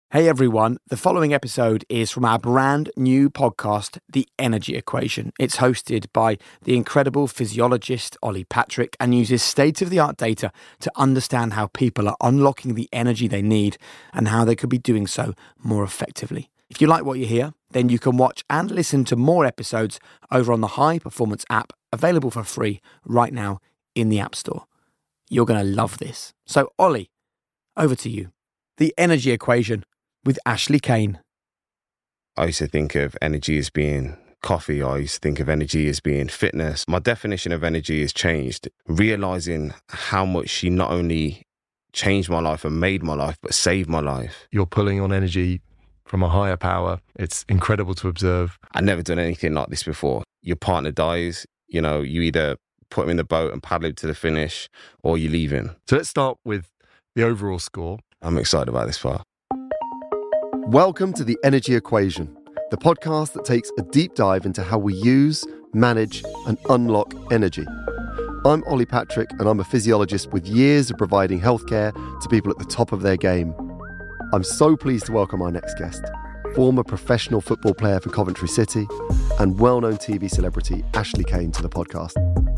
Hey everyone, the following episode is from our brand new podcast, The Energy Equation. It's hosted by the incredible physiologist Ollie Patrick and uses state-of-the-art data to understand how people are unlocking the energy they need and how they could be doing so more effectively. If you like what you hear, then you can watch and listen to more episodes over on the High Performance app, available for free right now in the App Store. You're going to love this. So Ollie, over to you. The Energy Equation with Ashley Kane. I used to think of energy as being coffee. I used to think of energy as being fitness. My definition of energy has changed, realizing how much she not only changed my life and made my life, but saved my life. You're pulling on energy from a higher power. It's incredible to observe. I'd never done anything like this before. Your partner dies, you either put him in the boat and paddle him to the finish, or you leave him. So let's start with the overall score. I'm excited about this part. Welcome to The Energy Equation, the podcast that takes a deep dive into how we use, manage, and unlock energy. I'm Ollie Patrick, and I'm a physiologist with years of providing healthcare to people at the top of their game. I'm so pleased to welcome our next guest, former professional football player for Coventry City and well-known TV celebrity Ashley Kane, to the podcast.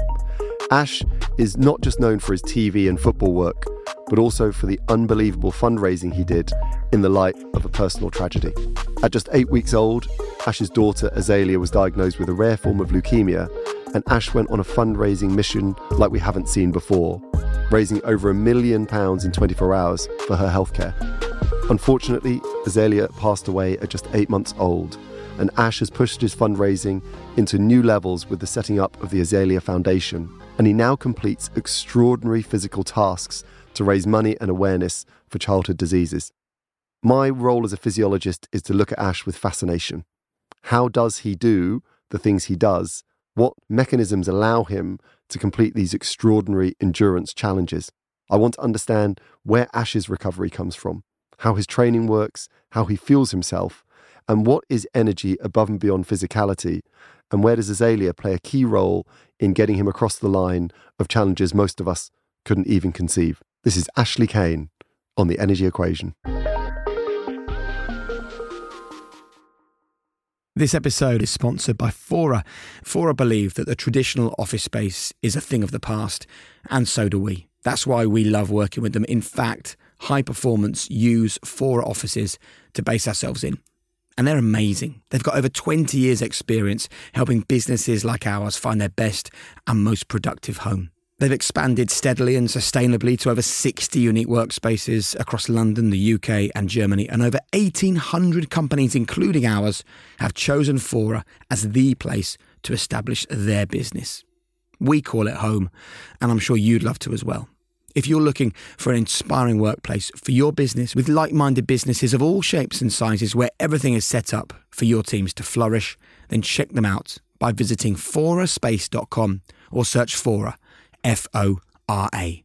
Ash is not just known for his TV and football work, but also for the unbelievable fundraising he did in the light of a personal tragedy. At just 8 weeks old, Ash's daughter Azalea was diagnosed with a rare form of leukemia, and Ash went on a fundraising mission like we haven't seen before, raising over £1 million in 24 hours for her healthcare. Unfortunately, Azalea passed away at just 8 months old, and Ash has pushed his fundraising into new levels with the setting up of the Azalea Foundation, and he now completes extraordinary physical tasks to raise money and awareness for childhood diseases. My role as a physiologist is to look at Ash with fascination. How does he do the things he does? What mechanisms allow him to complete these extraordinary endurance challenges? I want to understand where Ash's recovery comes from, how his training works, how he feels himself, and what is energy above and beyond physicality, and where does Azalea play a key role in getting him across the line of challenges most of us couldn't even conceive. This is Ashley Kane on The Energy Equation. This episode is sponsored by Fora. Fora believe that the traditional office space is a thing of the past, and so do we. That's why we love working with them. In fact, High Performance use Fora offices to base ourselves in. And they're amazing. They've got over 20 years' experience helping businesses like ours find their best and most productive home. They've expanded steadily and sustainably to over 60 unique workspaces across London, the UK and Germany, and over 1,800 companies, including ours, have chosen Fora as the place to establish their business. We call it home, and I'm sure you'd love to as well. If you're looking for an inspiring workplace for your business with like-minded businesses of all shapes and sizes where everything is set up for your teams to flourish, then check them out by visiting foraspace.com or search Fora, Fora.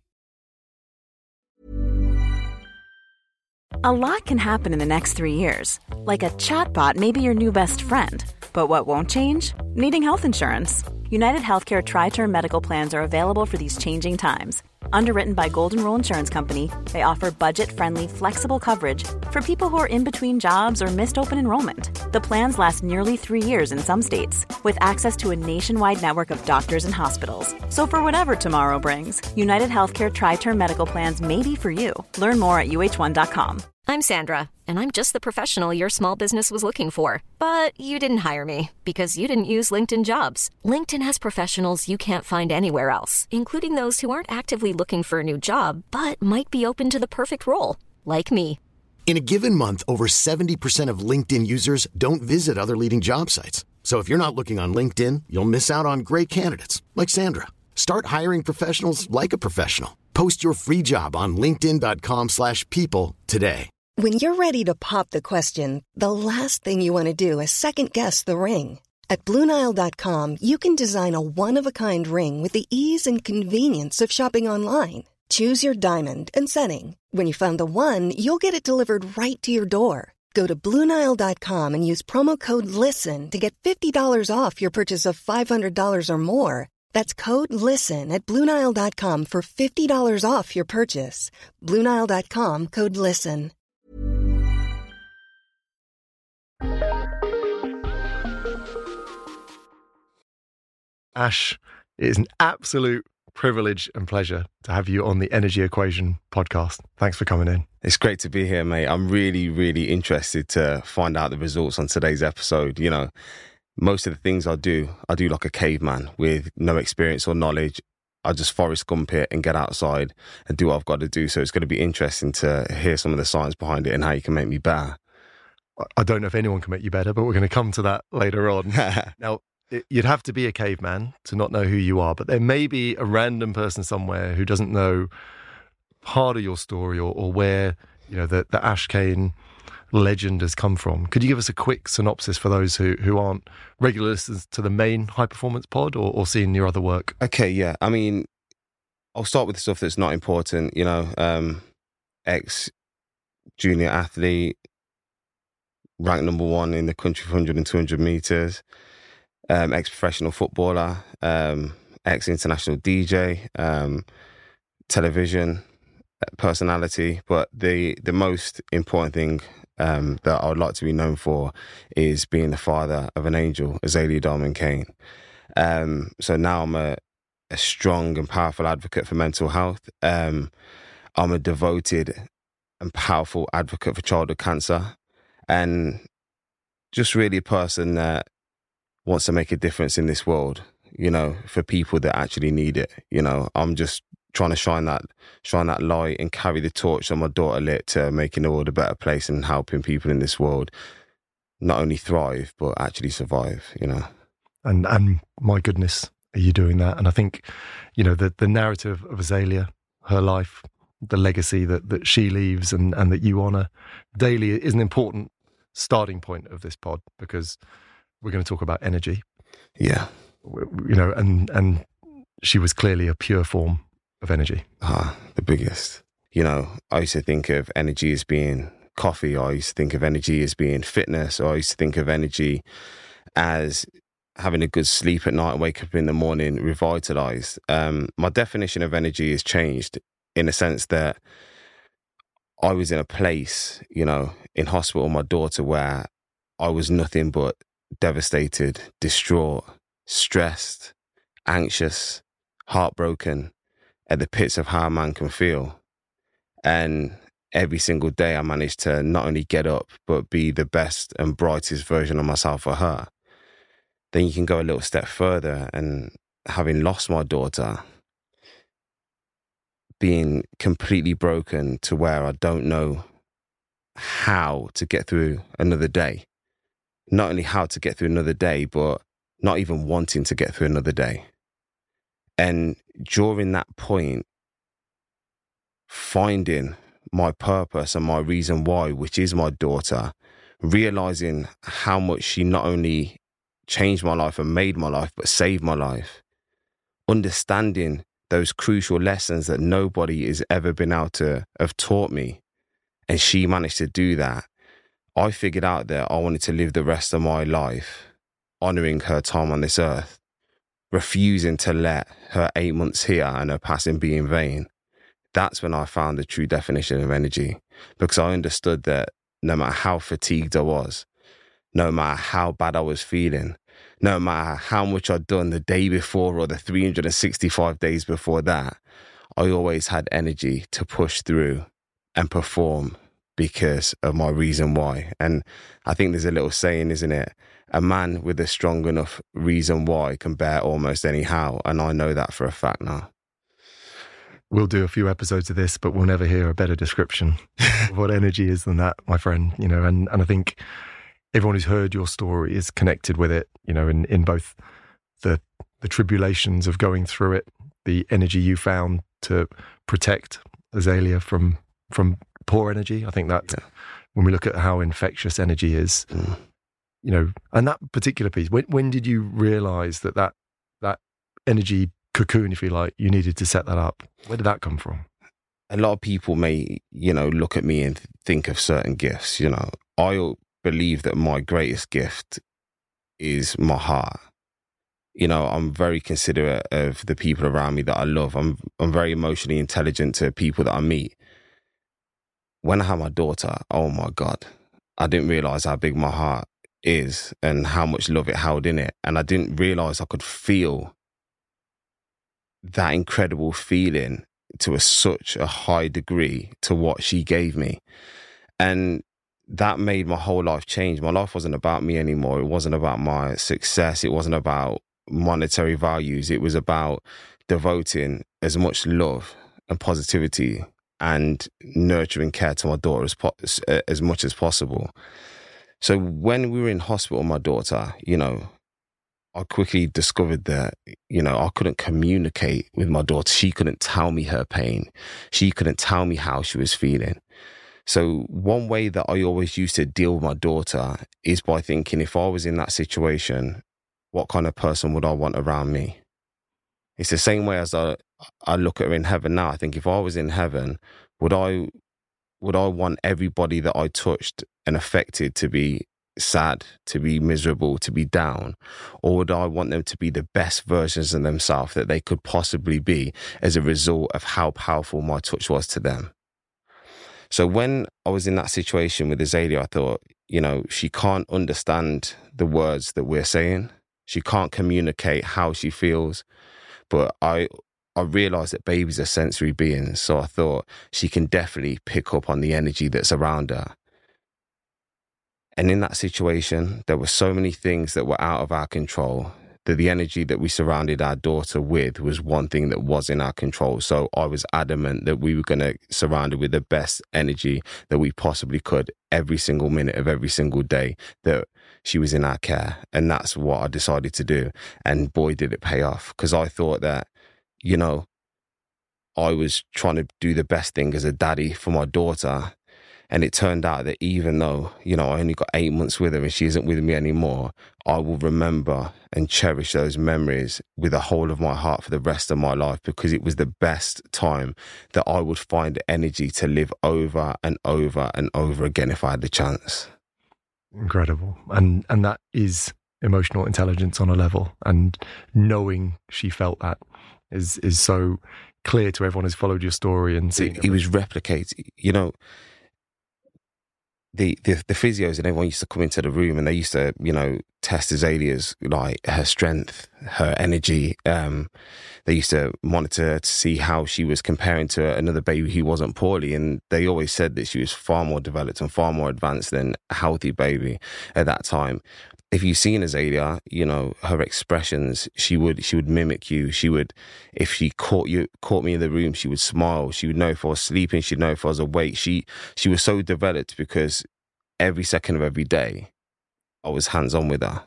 A lot can happen in the next 3 years. Like a chatbot may be your new best friend. But what won't change? Needing health insurance. United Healthcare Tri-Term Medical Plans are available for these changing times. Underwritten by Golden Rule Insurance Company, they offer budget-friendly, flexible coverage for people who are in between jobs or missed open enrollment. The plans last nearly 3 years in some states, with access to a nationwide network of doctors and hospitals. So for whatever tomorrow brings, United Healthcare Tri-Term Medical Plans may be for you. Learn more at uh1.com. I'm Sandra, and I'm just the professional your small business was looking for. But you didn't hire me because you didn't use LinkedIn Jobs. LinkedIn has professionals you can't find anywhere else, including those who aren't actively looking for a new job, but might be open to the perfect role, like me. In a given month, over 70% of LinkedIn users don't visit other leading job sites. So if you're not looking on LinkedIn, you'll miss out on great candidates, like Sandra. Start hiring professionals like a professional. Post your free job on linkedin.com/people today. When you're ready to pop the question, the last thing you want to do is second-guess the ring. At BlueNile.com, you can design a one-of-a-kind ring with the ease and convenience of shopping online. Choose your diamond and setting. When you find the one, you'll get it delivered right to your door. Go to BlueNile.com and use promo code LISTEN to get $50 off your purchase of $500 or more. That's code LISTEN at BlueNile.com for $50 off your purchase. BlueNile.com, code LISTEN. Ash, it is an absolute privilege and pleasure to have you on the Energy Equation podcast. Thanks for coming in. It's great to be here, mate. I'm really, really interested to find out the results on today's episode. You know, most of the things I do like a caveman with no experience or knowledge. I just Forrest Gump it and get outside and do what I've got to do. So it's going to be interesting to hear some of the science behind it and how you can make me better. I don't know if anyone can make you better, but we're going to come to that later on. Now, you'd have to be a caveman to not know who you are, but there may be a random person somewhere who doesn't know part of your story or where, you know, the Ash Kane legend has come from. Could you give us a quick synopsis for those who aren't regular listeners to the main High Performance Pod or seeing your other work? Okay, yeah. I mean, I'll start with the stuff that's not important. You know, ex-junior athlete, ranked number 1 in the country for 100 and 200 meters, ex-professional footballer, ex-international DJ, television personality. But the most important thing that I would like to be known for is being the father of an angel, Azealia Diamond Kane. So now I'm a strong and powerful advocate for mental health. I'm a devoted and powerful advocate for childhood cancer, and just really a person that wants to make a difference in this world, you know, for people that actually need it. You know, I'm just trying to shine that light and carry the torch that my daughter lit to making the world a better place and helping people in this world not only thrive, but actually survive, you know. And my goodness, are you doing that? And I think, you know, the narrative of Azealia, her life, the legacy that she leaves and that you honour daily is an important starting point of this pod, because we're going to talk about energy. Yeah. You know, and she was clearly a pure form of energy. The biggest. You know, I used to think of energy as being coffee. I used to think of energy as being fitness. Or I used to think of energy as having a good sleep at night and wake up in the morning revitalized. My definition of energy has changed in the sense that I was in a place, you know, in hospital with my daughter where I was nothing but devastated, distraught, stressed, anxious, heartbroken, at the pits of how a man can feel. And every single day I managed to not only get up, but be the best and brightest version of myself for her. Then you can go a little step further, and having lost my daughter, being completely broken to where I don't know how to get through another day. Not only how to get through another day, but not even wanting to get through another day. And during that point, finding my purpose and my reason why, which is my daughter, realizing how much she not only changed my life and made my life, but saved my life. Understanding those crucial lessons that nobody has ever been able to have taught me. And she managed to do that. I figured out that I wanted to live the rest of my life honouring her time on this earth, refusing to let her 8 months here and her passing be in vain. That's when I found the true definition of energy, because I understood that no matter how fatigued I was, no matter how bad I was feeling, no matter how much I'd done the day before or the 365 days before that, I always had energy to push through and perform because of my reason why. And I think there's a little saying, isn't it? A man with a strong enough reason why can bear almost any how. And I know that for a fact now. We'll do a few episodes of this, but we'll never hear a better description of what energy is than that, my friend. You know, and I think everyone who's heard your story is connected with it, you know, in both the tribulations of going through it, the energy you found to protect Azealia from poor energy. I think that when we look at how infectious energy is, you know, and that particular piece, when did you realize that energy cocoon, if you like, you needed to set that up? Where did that come from? A lot of people may, you know, look at me and think of certain gifts. You know, I believe that my greatest gift is my heart. You know, I'm very considerate of the people around me that I love. I'm very emotionally intelligent to people that I meet. When I had my daughter, oh my God, I didn't realize how big my heart is and how much love it held in it. And I didn't realize I could feel that incredible feeling to such a high degree to what she gave me. And that made my whole life change. My life wasn't about me anymore. It wasn't about my success. It wasn't about monetary values. It was about devoting as much love and positivity and nurturing care to my daughter as much as possible. So when we were in hospital, my daughter, I quickly discovered that, I couldn't communicate with my daughter. She couldn't tell me her pain. She couldn't tell me how she was feeling. So one way that I always used to deal with my daughter is by thinking, if I was in that situation, what kind of person would I want around me? It's the same way as I look at her in heaven now. I think if I was in heaven, would I want everybody that I touched and affected to be sad, to be miserable, to be down? Or would I want them to be the best versions of themselves that they could possibly be as a result of how powerful my touch was to them? So when I was in that situation with Azalea, I thought, she can't understand the words that we're saying. She can't communicate how she feels. But I realized that babies are sensory beings. So I thought she can definitely pick up on the energy that's around her. And in that situation, there were so many things that were out of our control, that the energy that we surrounded our daughter with was one thing that was in our control. So I was adamant that we were going to surround her with the best energy that we possibly could every single minute of every single day that she was in our care. And that's what I decided to do. And boy, did it pay off, because I thought that, I was trying to do the best thing as a daddy for my daughter. And it turned out that even though, I only got 8 months with her and she isn't with me anymore, I will remember and cherish those memories with the whole of my heart for the rest of my life, because it was the best time that I would find energy to live over and over and over again if I had the chance. Incredible. And that is emotional intelligence on a level. And knowing she felt that is so clear to everyone who's followed your story and seen it was replicated. The physios and everyone used to come into the room and they used to, test Azalea's, like, her strength, her energy. They used to monitor to see how she was comparing to another baby who wasn't poorly. And they always said that she was far more developed and far more advanced than a healthy baby at that time. If you've seen Azalea, her expressions, she would mimic you. She would, if she caught me in the room, she would smile. She would know if I was sleeping. She'd know if I was awake. She was so developed because every second of every day, I was hands-on with her.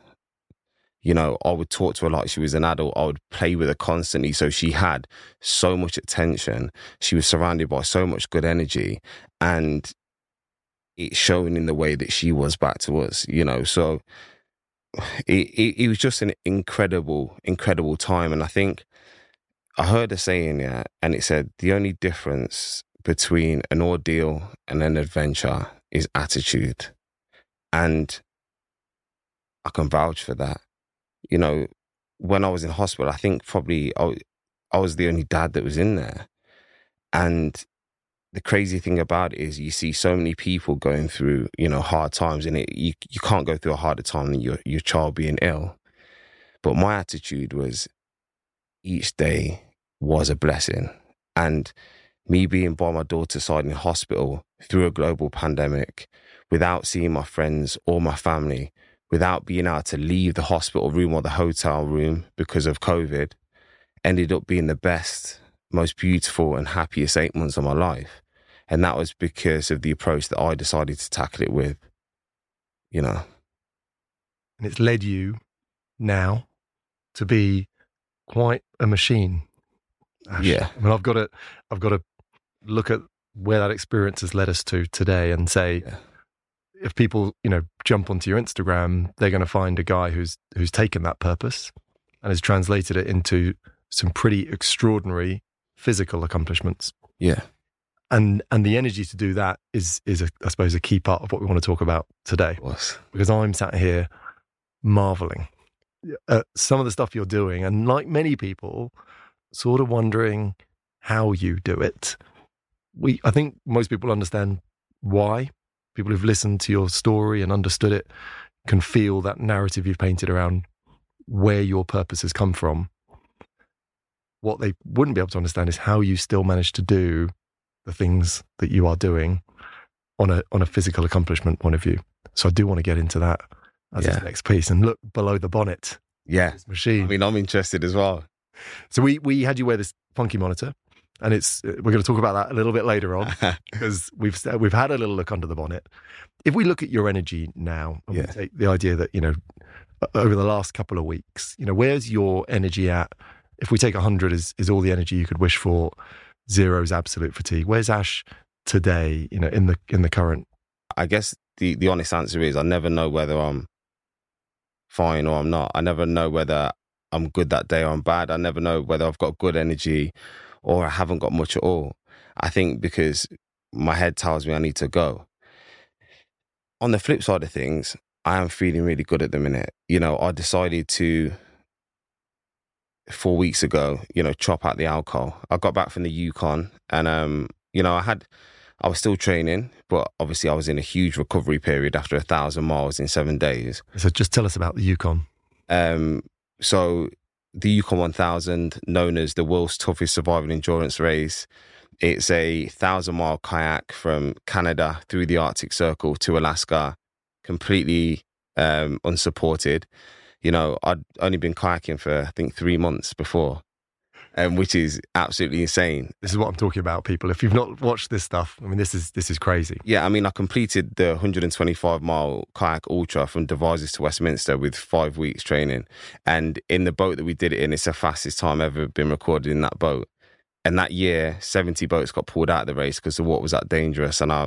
I would talk to her like she was an adult. I would play with her constantly. So she had so much attention. She was surrounded by so much good energy. And it's shown in the way that she was back to us, So it was just an incredible, incredible time. And I think I heard a saying, and it said, the only difference between an ordeal and an adventure is attitude. And I can vouch for that. When I was in hospital, I think probably I was the only dad that was in there. And the crazy thing about it is you see so many people going through, hard times, and you can't go through a harder time than your child being ill. But my attitude was each day was a blessing. And me being by my daughter's side in hospital through a global pandemic, without seeing my friends or my family, without being able to leave the hospital room or the hotel room because of COVID, ended up being the best, most beautiful and happiest 8 months of my life. And that was because of the approach that I decided to tackle it with, And it's led you now to be quite a machine, Ash. Yeah. I mean, I've got to look at where that experience has led us to today and say, if people, jump onto your Instagram, they're going to find a guy who's taken that purpose and has translated it into some pretty extraordinary physical accomplishments. Yeah. And the energy to do that is I suppose, a key part of what we want to talk about today. Because I'm sat here marveling at some of the stuff you're doing, and like many people, sort of wondering how you do it. I think most people understand why. People who've listened to your story and understood it can feel that narrative you've painted around where your purpose has come from. what they wouldn't be able to understand is how you still manage to do the things that you are doing on a physical accomplishment point of view. So I do want to get into that as this next piece and look below the bonnet. Yeah. This machine. I mean, I'm interested as well. So we had you wear this funky monitor, and we're going to talk about that a little bit later on because we've had a little look under the bonnet. If we look at your energy now, and we take the idea that, you know, over the last couple of weeks, you know, where's your energy at? If we take 100 is all the energy you could wish for, 0 is absolute fatigue. Where's Ash today, you know, in the current? I guess the honest answer is I never know whether I'm fine or I'm not. I never know whether I'm good that day or I'm bad. I never know whether I've got good energy or I haven't got much at all. I think because my head tells me I need to go. On the flip side of things, I am feeling really good at the minute. You know, I decided to, 4 weeks ago, you know, chop out the alcohol. I got back from the Yukon and, you know, I was still training, but obviously I was in a huge recovery period after 1,000 miles in 7 days. So just tell us about the Yukon. So the Yukon 1000, known as the world's toughest survival endurance race, it's a 1,000-mile kayak from Canada through the Arctic Circle to Alaska, completely unsupported. You know, I'd only been kayaking for, I think, 3 months before, which is absolutely insane. This is what I'm talking about, people. If you've not watched this stuff, I mean, this is crazy. Yeah, I mean, I completed the 125-mile kayak ultra from Devizes to Westminster with 5 weeks training. And in the boat that we did it in, it's the fastest time ever been recorded in that boat. And that year, 70 boats got pulled out of the race because the water was that dangerous. And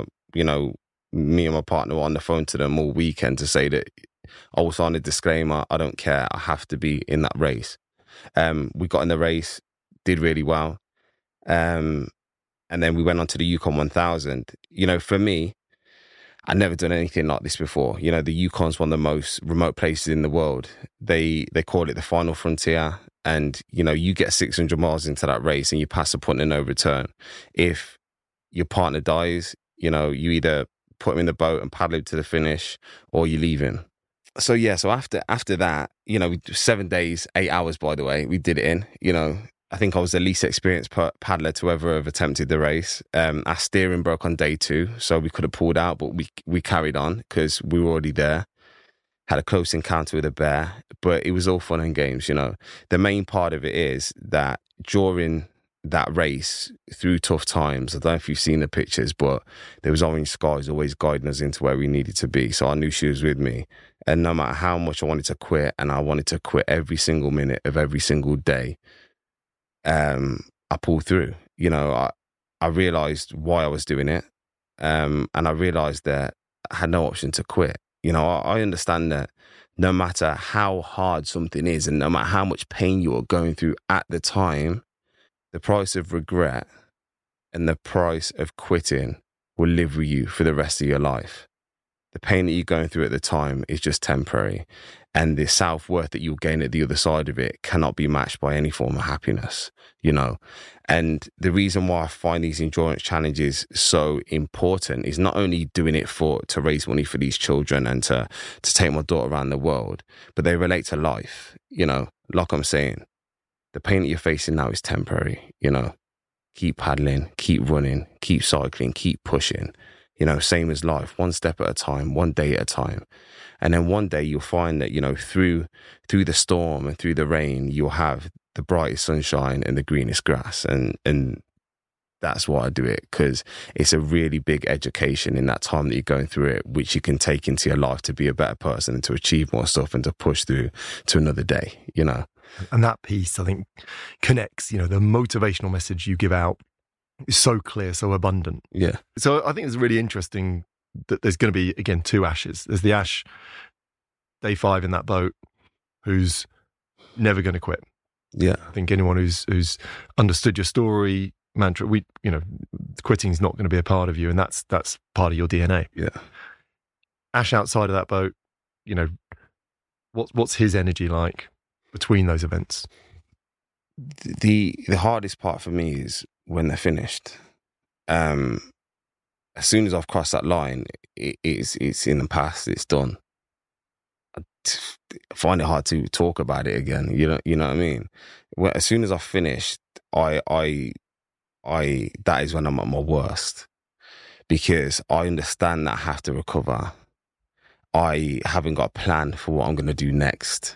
me and my partner were on the phone to them all weekend to say that I was on a disclaimer. I don't care. I have to be in that race. We got in the race, did really well. And then we went on to the Yukon 1000. You know, for me, I'd never done anything like this before. You know, the Yukon's one of the most remote places in the world. They call it the final frontier. And, you know, you get 600 miles into that race and you pass a point of no return. If your partner dies, you know, you either put him in the boat and paddle him to the finish or you leave him. So, yeah, so after that, you know, 7 days, 8 hours, by the way, we did it in. You know, I think I was the least experienced paddler to ever have attempted the race. Our steering broke on day 2, so we could have pulled out, but we carried on because we were already there. Had a close encounter with a bear, but it was all fun and games, you know. The main part of it is that during that race, through tough times, I don't know if you've seen the pictures, but there was Orange Skies always guiding us into where we needed to be. So I knew she was with me. And no matter how much I wanted to quit, and I wanted to quit every single minute of every single day, I pulled through. You know, I realised why I was doing it, and I realised that I had no option to quit. You know, I understand that no matter how hard something is and no matter how much pain you are going through at the time, the price of regret and the price of quitting will live with you for the rest of your life. The pain that you're going through at the time is just temporary, and the self-worth that you'll gain at the other side of it cannot be matched by any form of happiness, you know. And the reason why I find these endurance challenges so important is not only doing it to raise money for these children and to take my daughter around the world, but they relate to life, you know. Like I'm saying, the pain that you're facing now is temporary, you know. Keep paddling, keep running, keep cycling, keep pushing. You know, same as life, one step at a time, one day at a time. And then one day you'll find that, you know, through the storm and through the rain, you'll have the brightest sunshine and the greenest grass. And that's why I do it, because it's a really big education in that time that you're going through it, which you can take into your life to be a better person and to achieve more stuff and to push through to another day, you know. And that piece, I think, connects, you know, the motivational message you give out is so clear, so abundant. Yeah. So I think it's really interesting that there's going to be, again, 2 Ashes. There's the Ash, day 5 in that boat, who's never going to quit. Yeah. I think anyone who's understood your story, mantra, quitting's not going to be a part of you, and that's part of your DNA. Yeah. Ash outside of that boat, you know, what's his energy like between those events? The hardest part for me is when they're finished. As soon as I've crossed that line, it's in the past. It's done. I find it hard to talk about it again. You know what I mean? As soon as I've finished, I that is when I'm at my worst, because I understand that I have to recover. I haven't got a plan for what I'm going to do next.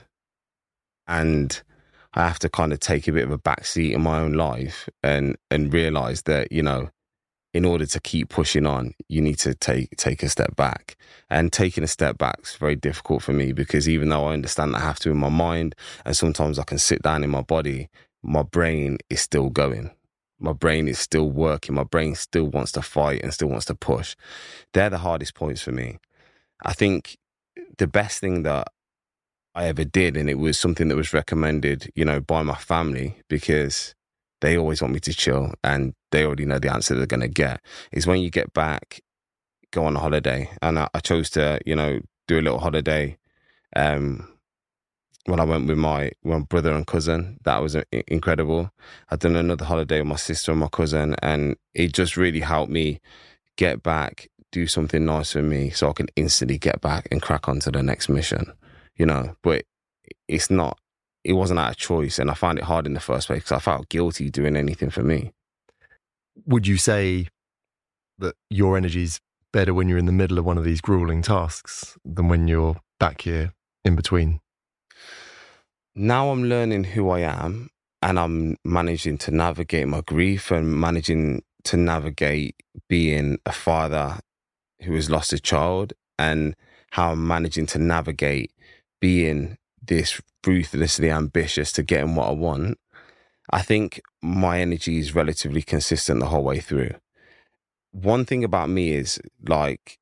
And I have to kind of take a bit of a backseat in my own life and realize that, you know, in order to keep pushing on, you need to take a step back. And taking a step back is very difficult for me, because even though I understand that I have to in my mind, and sometimes I can sit down in my body, my brain is still going. My brain is still working. My brain still wants to fight and still wants to push. They're the hardest points for me. I think the best thing that I ever did, and it was something that was recommended, you know, by my family, because they always want me to chill and they already know the answer they're going to get, is when you get back, go on a holiday. And I chose to, you know, do a little holiday when I went with my brother and cousin. That was incredible. I'd done another holiday with my sister and my cousin, and it just really helped me get back, do something nice for me, so I can instantly get back and crack on to the next mission, you know. But it wasn't out of choice, and I found it hard in the first place because I felt guilty doing anything for me. Would you say that your energy's better when you're in the middle of one of these grueling tasks than when you're back here in between? Now I'm learning who I am, and I'm managing to navigate my grief and managing to navigate being a father who has lost a child, and how I'm managing to navigate being this ruthlessly ambitious to getting what I want. I think my energy is relatively consistent the whole way through. One thing about me is, like,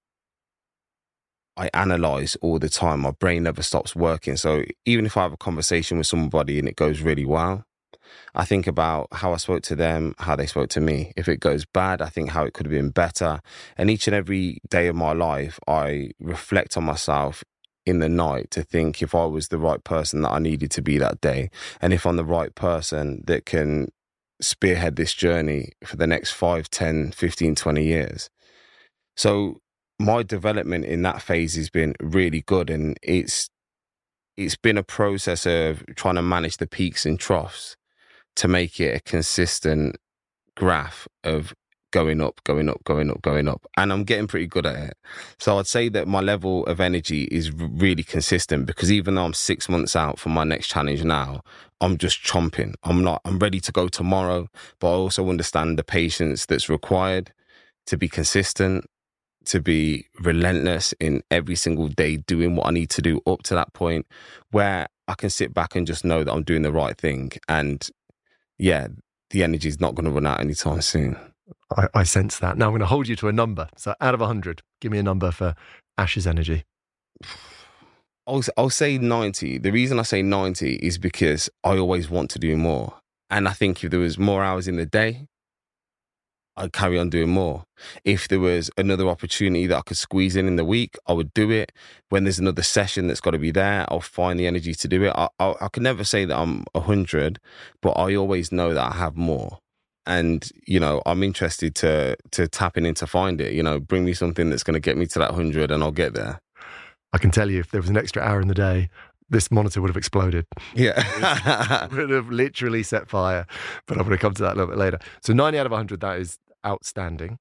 I analyze all the time. My brain never stops working. So even if I have a conversation with somebody and it goes really well, I think about how I spoke to them, how they spoke to me. If it goes bad, I think how it could have been better. And each and every day of my life, I reflect on myself in the night to think if I was the right person that I needed to be that day, and if I'm the right person that can spearhead this journey for the next 5, 10, 15, 20 years. So my development in that phase has been really good, and it's been a process of trying to manage the peaks and troughs to make it a consistent graph of going up, going up, going up, going up. And I'm getting pretty good at it. So I'd say that my level of energy is really consistent, because even though I'm 6 months out from my next challenge now, I'm just chomping. I'm ready to go tomorrow, but I also understand the patience that's required to be consistent, to be relentless in every single day, doing what I need to do up to that point where I can sit back and just know that I'm doing the right thing. And yeah, the energy is not going to run out anytime soon. I sense that. Now I'm going to hold you to a number. So out of 100, give me a number for Ash's energy. I'll say 90. The reason I say 90 is because I always want to do more. And I think if there was more hours in the day, I'd carry on doing more. If there was another opportunity that I could squeeze in the week, I would do it. When there's another session that's got to be there, I'll find the energy to do it. I can never say that I'm 100, but I always know that I have more. And, you know, I'm interested to tap in to find it. You know, bring me something that's going to get me to that 100 and I'll get there. I can tell you, if there was an extra hour in the day, this monitor would have exploded. Yeah. Would have literally set fire. But I'm going to come to that a little bit later. So 90 out of 100, that is outstanding.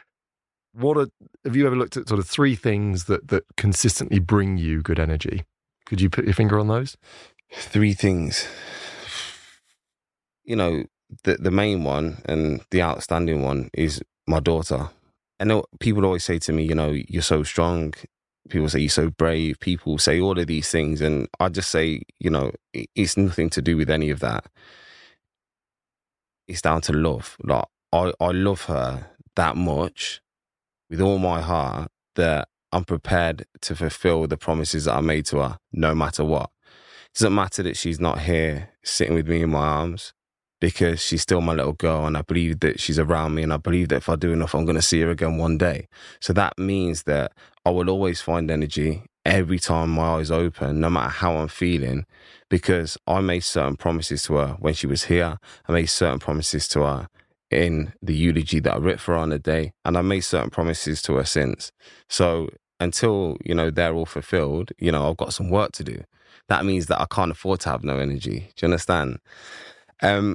Have you ever looked at sort of 3 things that consistently bring you good energy? Could you put your finger on those? 3 things. You know, the main one and the outstanding one is my daughter. I know people always say to me, you know, you're so strong. People say you're so brave. People say all of these things. And I just say, you know, it's nothing to do with any of that. It's down to love. Like, I love her that much with all my heart that I'm prepared to fulfill the promises that I made to her, no matter what. It doesn't matter that she's not here sitting with me in my arms, because she's still my little girl, and I believe that she's around me, and I believe that if I do enough, I'm going to see her again one day. So that means that I will always find energy every time my eyes open, no matter how I'm feeling, because I made certain promises to her when she was here. I made certain promises to her in the eulogy that I wrote for her on the day, and I made certain promises to her since. So until, you know, they're all fulfilled, you know, I've got some work to do. That means that I can't afford to have no energy. Do you understand?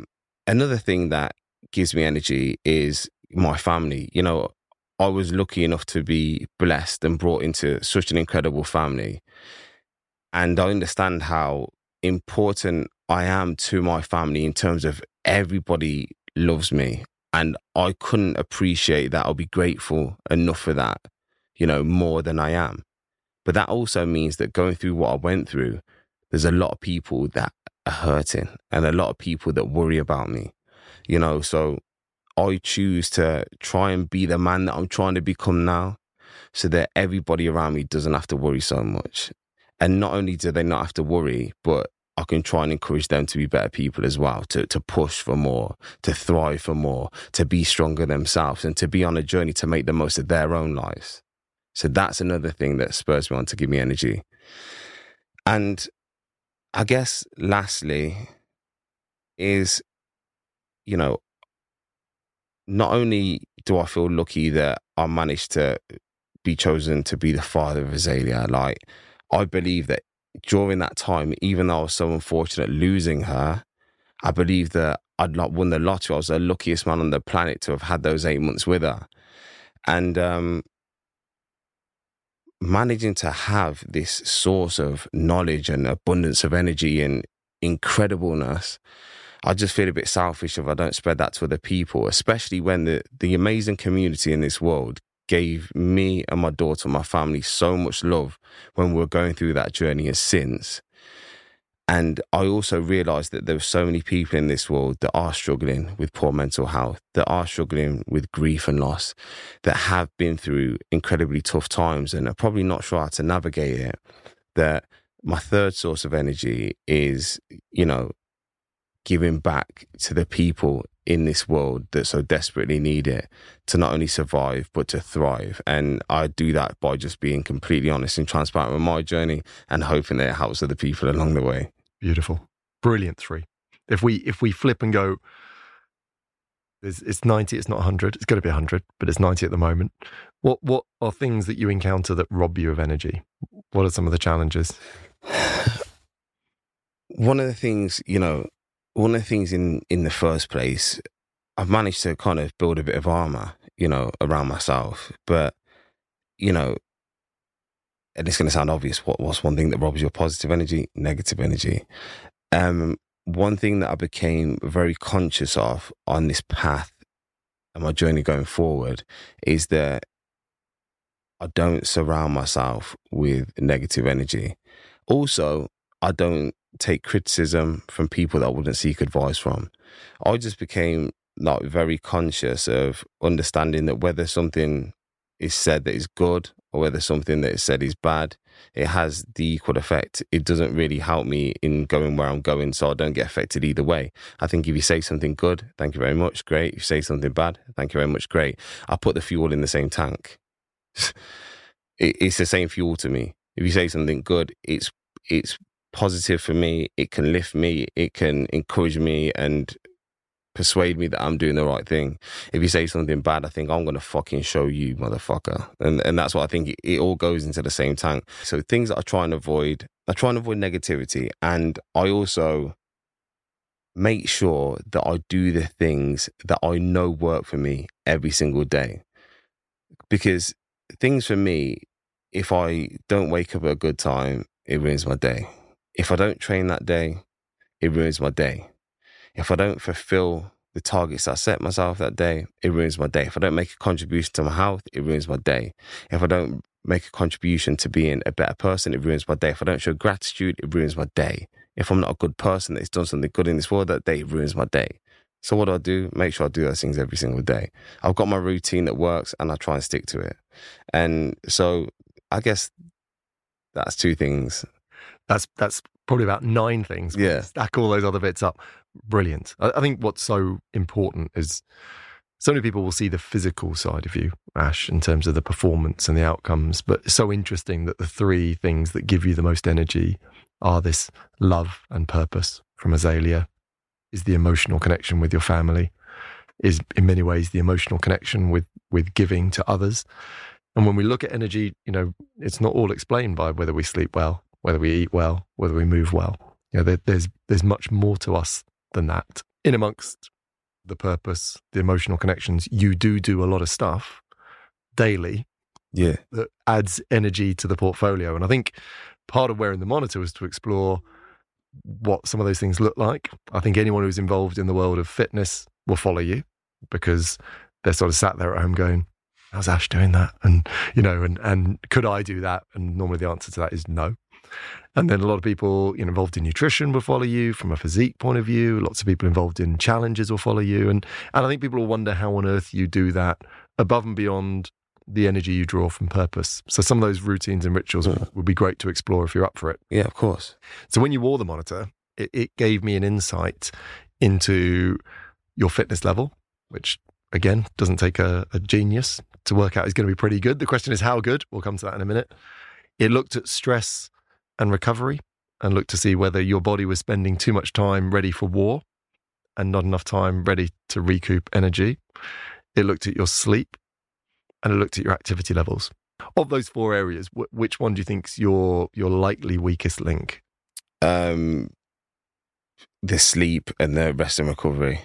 another thing that gives me energy is my family. You know, I was lucky enough to be blessed and brought into such an incredible family. And I understand how important I am to my family in terms of everybody loves me. And I couldn't appreciate that. I'll be grateful enough for that, you know, more than I am. But that also means that going through what I went through, there's a lot of people that are hurting and a lot of people that worry about me, you know. So I choose to try and be the man that I'm trying to become now, so that everybody around me doesn't have to worry so much. And not only do they not have to worry, but I can try and encourage them to be better people as well, to push for more, to thrive for more, to be stronger themselves, and to be on a journey to make the most of their own lives. So that's another thing that spurs me on to give me energy. And I guess lastly is, you know, not only do I feel lucky that I managed to be chosen to be the father of Azalea, like, I believe that during that time, even though I was so unfortunate losing her, I believe that I'd won the lottery. I was the luckiest man on the planet to have had those 8 months with her. And managing to have this source of knowledge and abundance of energy and incredibleness, I just feel a bit selfish if I don't spread that to other people, especially when the amazing community in this world gave me and my daughter, my family, so much love when we were going through that journey as since. And I also realised that there were so many people in this world that are struggling with poor mental health, that are struggling with grief and loss, that have been through incredibly tough times and are probably not sure how to navigate it. That my third source of energy is, you know, giving back to the people in this world that so desperately need it to not only survive but to thrive. And I do that by just being completely honest and transparent with my journey and hoping that it helps other people along the way. Beautiful. Brilliant 3. If we flip and go, it's 90, it's not 100, it's going to be 100, but it's 90 at the moment. What are things that you encounter that rob you of energy? What are some of the challenges? One of the things in the first place, I've managed to kind of build a bit of armor, you know, around myself. But, you know, and it's going to sound obvious, what's one thing that robs you of positive energy? Negative energy. One thing that I became very conscious of on this path and my journey going forward is that I don't surround myself with negative energy. Also, I don't take criticism from people that I wouldn't seek advice from. I just became like very conscious of understanding that whether something is said that is good or whether something that is said is bad, it has the equal effect. It doesn't really help me in going where I'm going, so I don't get affected either way. I think if you say something good, thank you very much, great. If you say something bad, thank you very much, great. I put the fuel in the same tank. It's the same fuel to me. If you say something good, it's positive for me, it can lift me, it can encourage me and persuade me that I'm doing the right thing. If you say something bad, I think I'm going to fucking show you, motherfucker. And that's what I think, it all goes into the same tank. So things that I try and avoid negativity, and I also make sure that I do the things that I know work for me every single day. Because things for me, if I don't wake up at a good time, it ruins my day. If I don't train that day, it ruins my day. If I don't fulfill the targets I set myself that day, it ruins my day. If I don't make a contribution to my health, it ruins my day. If I don't make a contribution to being a better person, it ruins my day. If I don't show gratitude, it ruins my day. If I'm not a good person that's done something good in this world that day, it ruins my day. So what do? Make sure I do those things every single day. I've got my routine that works and I try and stick to it. And so I guess that's 2 things. That's probably about 9 things. Yeah. Stack all those other bits up. Brilliant. I think what's so important is so many people will see the physical side of you, Ash, in terms of the performance and the outcomes. But it's so interesting that the 3 things that give you the most energy are this love and purpose from Azalea, is the emotional connection with your family, is in many ways the emotional connection with giving to others. And when we look at energy, you know, it's not all explained by whether we sleep well, whether we eat well, whether we move well. You know, there's much more to us than that. In amongst the purpose, the emotional connections, you do a lot of stuff daily that adds energy to the portfolio. And I think part of wearing the monitor was to explore what some of those things look like. I think anyone who's involved in the world of fitness will follow you because they're sort of sat there at home going, how's Ash doing that? And, and could I do that? And normally the answer to that is no. And then a lot of people involved in nutrition will follow you from a physique point of view. Lots of people involved in challenges will follow you. And I think people will wonder how on earth you do that above and beyond the energy you draw from purpose. So some of those routines and rituals would be great to explore if you're up for it. Yeah, of course. So when you wore the monitor, it gave me an insight into your fitness level, which again, doesn't take a genius to work out is going to be pretty good. The question is how good? We'll come to that in a minute. It looked at stress and recovery and looked to see whether your body was spending too much time ready for war and not enough time ready to recoup energy. It looked at your sleep and it looked at your activity levels. Of those four areas, which one do you think's your likely weakest link? The sleep and the rest and recovery.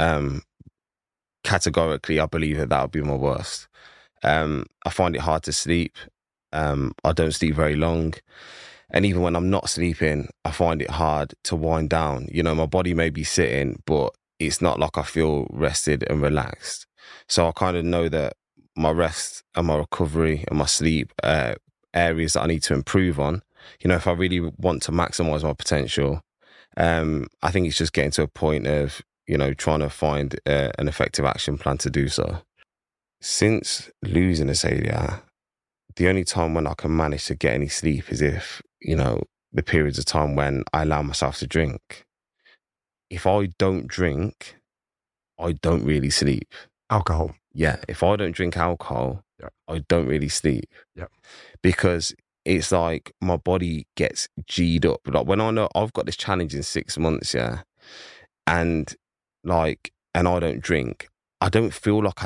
Categorically, I believe that would be my worst. I find it hard to sleep. I don't sleep very long. And even when I'm not sleeping, I find it hard to wind down. My body may be sitting, but it's not like I feel rested and relaxed. So I kind of know that my rest and my recovery and my sleep areas that I need to improve on. If I really want to maximize my potential, I think it's just getting to a point of, trying to find an effective action plan to do so. Since losing Azalea, the only time when I can manage to get any sleep is if, the periods of time when I allow myself to drink. If I don't drink, I don't really sleep. Alcohol. Yeah. If I don't drink alcohol, I don't really sleep. Yeah. Because it's like my body gets G'd up. Like when I know I've got this challenge in 6 months, and I don't drink, I don't feel like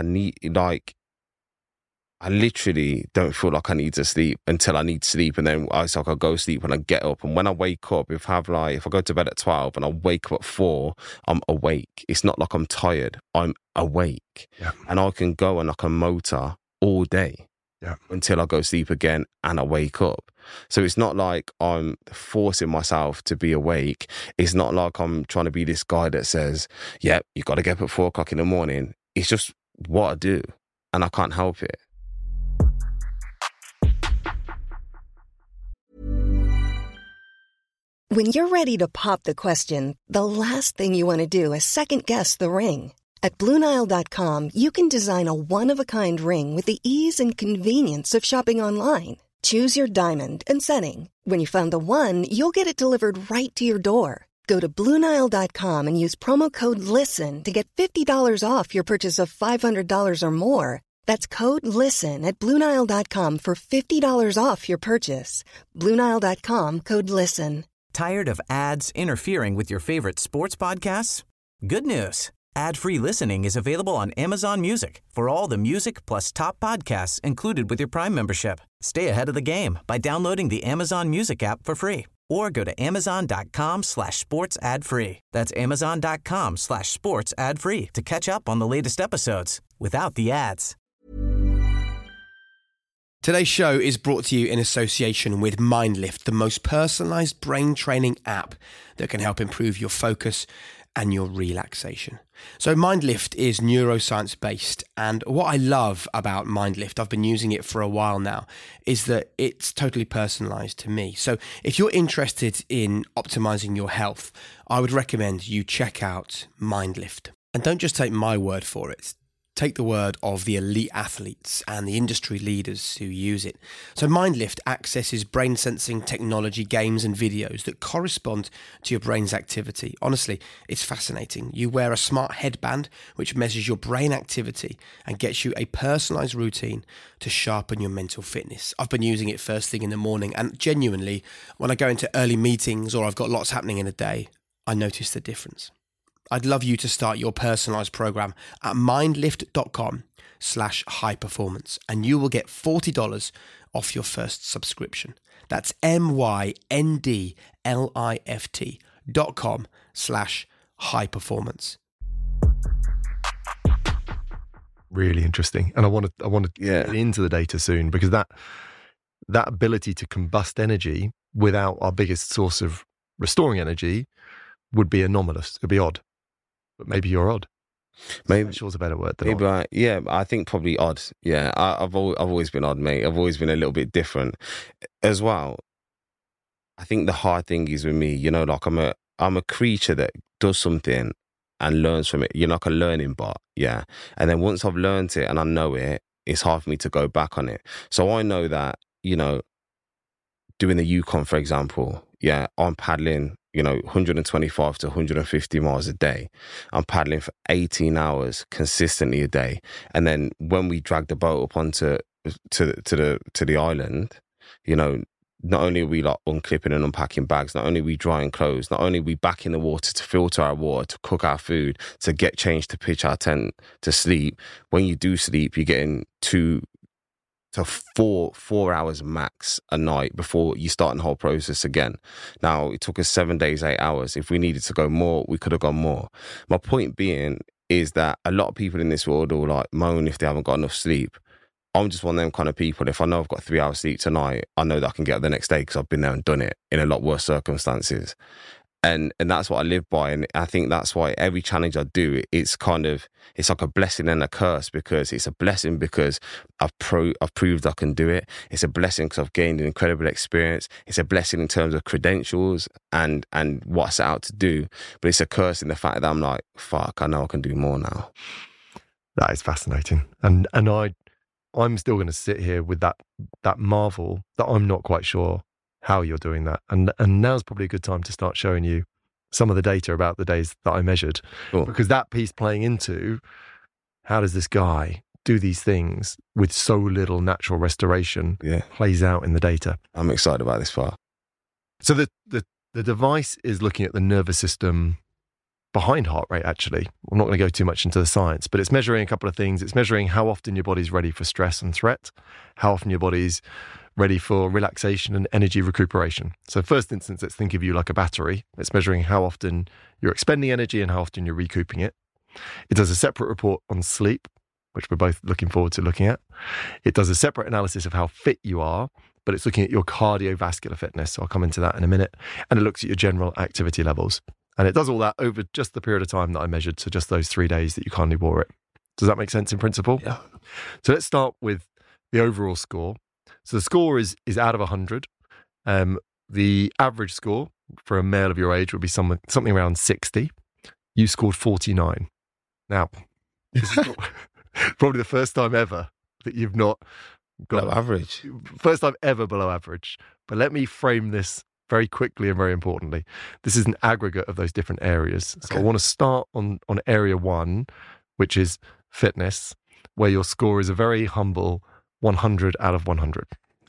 I literally don't feel like I need to sleep until I need sleep. And then I'll go sleep and I get up. And when I wake up, if I go to bed at 12 and I wake up at 4, I'm awake. It's not like I'm tired. I'm awake. Yeah. And I can go and I can motor all day until I go sleep again and I wake up. So it's not like I'm forcing myself to be awake. It's not like I'm trying to be this guy that says, you got to get up at 4 o'clock in the morning. It's just what I do and I can't help it. When you're ready to pop the question, the last thing you want to do is second-guess the ring. At BlueNile.com, you can design a one-of-a-kind ring with the ease and convenience of shopping online. Choose your diamond and setting. When you find the one, you'll get it delivered right to your door. Go to BlueNile.com and use promo code LISTEN to get $50 off your purchase of $500 or more. That's code LISTEN at BlueNile.com for $50 off your purchase. BlueNile.com, code LISTEN. Tired of ads interfering with your favorite sports podcasts? Good news. Ad-free listening is available on Amazon Music for all the music plus top podcasts included with your Prime membership. Stay ahead of the game by downloading the Amazon Music app for free or go to amazon.com/sports ad free. That's amazon.com/sports ad free to catch up on the latest episodes without the ads. Today's show is brought to you in association with MindLift, the most personalised brain training app that can help improve your focus and your relaxation. So MindLift is neuroscience based, and what I love about MindLift, I've been using it for a while now, is that it's totally personalised to me. So if you're interested in optimising your health, I would recommend you check out MindLift. And don't just take my word for it. Take the word of the elite athletes and the industry leaders who use it. So MindLift accesses brain sensing technology, games and videos that correspond to your brain's activity. Honestly, it's fascinating. You wear a smart headband which measures your brain activity and gets you a personalised routine to sharpen your mental fitness. I've been using it first thing in the morning, and genuinely, when I go into early meetings or I've got lots happening in a day, I notice the difference. I'd love you to start your personalized program at mindlift.com/high-performance and you will get $40 off your first subscription. That's MYNDLIFT.com/high-performance. Really interesting. And I want to get into the data soon, because that ability to combust energy without our biggest source of restoring energy would be anomalous. It'd be odd. But maybe you're odd. Maybe special is a better word than maybe odd. I think probably odd. Yeah, I've always been odd, mate. I've always been a little bit different as well. I think the hard thing is with me, you know, like I'm a creature that does something and learns from it. You're like a learning bot, yeah. And then once I've learned it and I know it, it's hard for me to go back on it. So I know that, you know, doing the Yukon, for example, yeah, I'm paddling, you know, 125 to 150 miles a day. I'm paddling for 18 hours consistently a day. And then when we drag the boat up onto the island, you know, not only are we like unclipping and unpacking bags, not only are we drying clothes, not only are we back in the water to filter our water, to cook our food, to get changed, to pitch our tent, to sleep. When you do sleep, you're getting 2 to 4 hours max a night before you start the whole process again. Now, it took us 7 days, 8 hours. If we needed to go more, we could have gone more. My point being is that a lot of people in this world will like moan if they haven't got enough sleep. I'm just one of them kind of people. If I know I've got 3 hours sleep tonight, I know that I can get up the next day because I've been there and done it in a lot worse circumstances. And that's what I live by. And I think that's why every challenge I do, it's like a blessing and a curse, because it's a blessing because I've proved I can do it. It's a blessing because I've gained an incredible experience. It's a blessing in terms of credentials and what I set out to do. But it's a curse in the fact that I'm like, fuck, I know I can do more now. That is fascinating. And I'm still going to sit here with that marvel that I'm not quite sure how you're doing that. And now's probably a good time to start showing you some of the data about the days that I measured. Cool. Because that piece playing into how does this guy do these things with so little natural restoration plays out in the data. I'm excited about this part. So the device is looking at the nervous system behind heart rate, actually. I'm not going to go too much into the science, but it's measuring a couple of things. It's measuring how often your body's ready for stress and threat, how often your body's ready for relaxation and energy recuperation. So first instance, let's think of you like a battery. It's measuring how often you're expending energy and how often you're recouping it. It does a separate report on sleep, which we're both looking forward to looking at. It does a separate analysis of how fit you are, but it's looking at your cardiovascular fitness. So I'll come into that in a minute. And it looks at your general activity levels. And it does all that over just the period of time that I measured, so just those 3 days that you kindly wore it. Does that make sense in principle? Yeah. So let's start with the overall score. So the score is out of 100. The average score for a male of your age would be something around 60. You scored 49. Now, this is probably the first time ever that you've not got below average. First time ever below average. But let me frame this very quickly and very importantly. This is an aggregate of those different areas. So I want to start on area 1, which is fitness, where your score is a very humble 100 out of 100.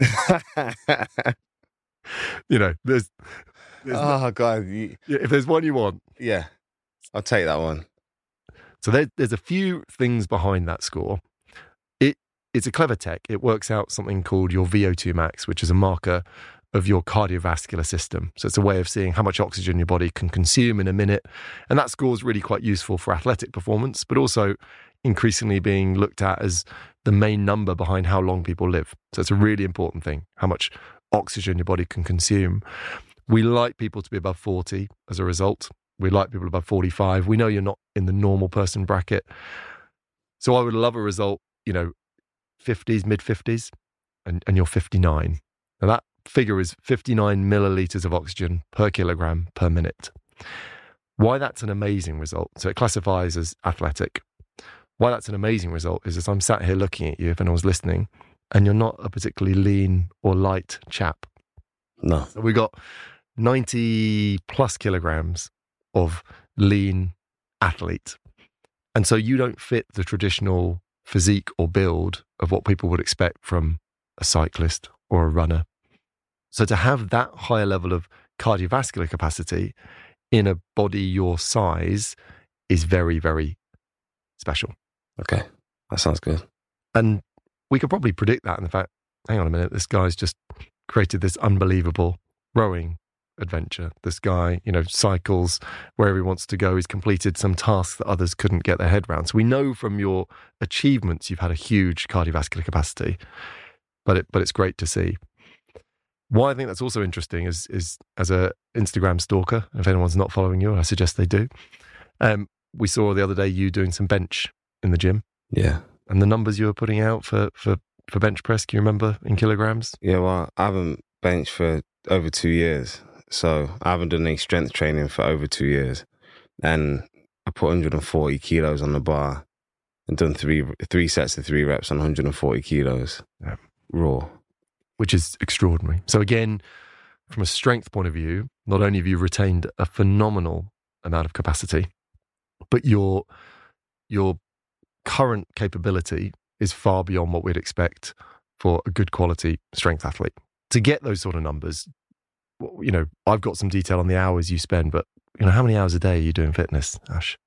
You know, there's God. If there's one you want. Yeah, I'll take that one. So there's a few things behind that score. It's a clever tech. It works out something called your VO2 max, which is a marker of your cardiovascular system. So it's a way of seeing how much oxygen your body can consume in a minute. And that score is really quite useful for athletic performance, but also increasingly being looked at as the main number behind how long people live. So it's a really important thing, how much oxygen your body can consume. We like people to be above 40 as a result. We like people above 45. We know you're not in the normal person bracket. So I would love a result, 50s, mid-50s, and you're 59. Now that figure is 59 milliliters of oxygen per kilogram per minute. Why that's an amazing result, so it classifies as athletic. Why that's an amazing result is as I'm sat here looking at you, if anyone's listening, and you're not a particularly lean or light chap. No. So we got 90 plus kilograms of lean athlete. And so you don't fit the traditional physique or build of what people would expect from a cyclist or a runner. So to have that higher level of cardiovascular capacity in a body your size is very, very special. Okay, that sounds good. And we could probably predict that in the fact, hang on a minute, this guy's just created this unbelievable rowing adventure. This guy, cycles wherever he wants to go. He's completed some tasks that others couldn't get their head around. So we know from your achievements you've had a huge cardiovascular capacity, but it's great to see. Why I think that's also interesting is as a Instagram stalker, if anyone's not following you, I suggest they do. We saw the other day you doing some bench in the gym. Yeah. And the numbers you were putting out for bench press, can you remember in kilograms? Yeah, well, I haven't benched for over 2 years. So I haven't done any strength training for over 2 years. And I put 140 kilos on the bar and done three sets of 3 reps on 140 kilos raw. Which is extraordinary. So again, from a strength point of view, not only have you retained a phenomenal amount of capacity, but your current capability is far beyond what we'd expect for a good quality strength athlete. To get those sort of numbers, I've got some detail on the hours you spend, but how many hours a day are you doing fitness, Ash?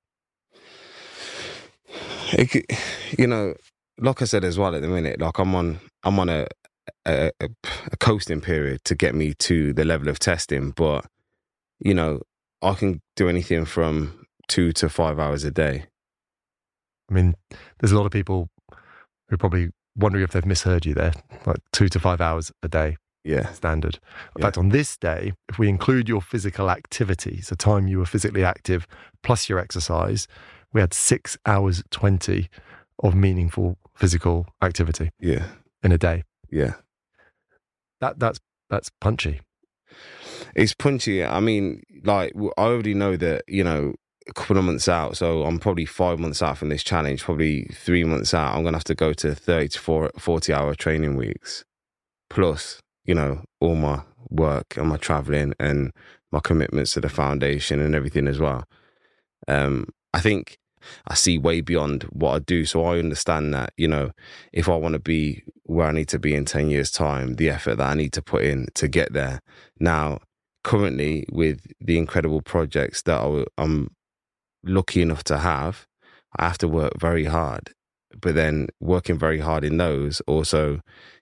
Like I said as well at the minute, like I'm on a coasting period to get me to the level of testing, but I can do anything from 2 to 5 hours a day. I mean, there's a lot of people who are probably wondering if they've misheard you there, like 2 to 5 hours a day. Yeah. Standard. In fact, on this day, if we include your physical activity, so time you were physically active plus your exercise, we had 6 hours 20 of meaningful physical activity. Yeah. In a day. Yeah. That's punchy. It's punchy. I mean, like, I already know that, a couple of months out, so I'm probably 5 months out from this challenge, probably 3 months out, I'm going to have to go to 30 to 40 hour training weeks. Plus, all my work and my traveling and my commitments to the foundation and everything as well. I think I see way beyond what I do. So I understand that, if I want to be where I need to be in 10 years' time, the effort that I need to put in to get there. Now, currently, with the incredible projects that I'm lucky enough to have, I have to work very hard. But then working very hard in those also,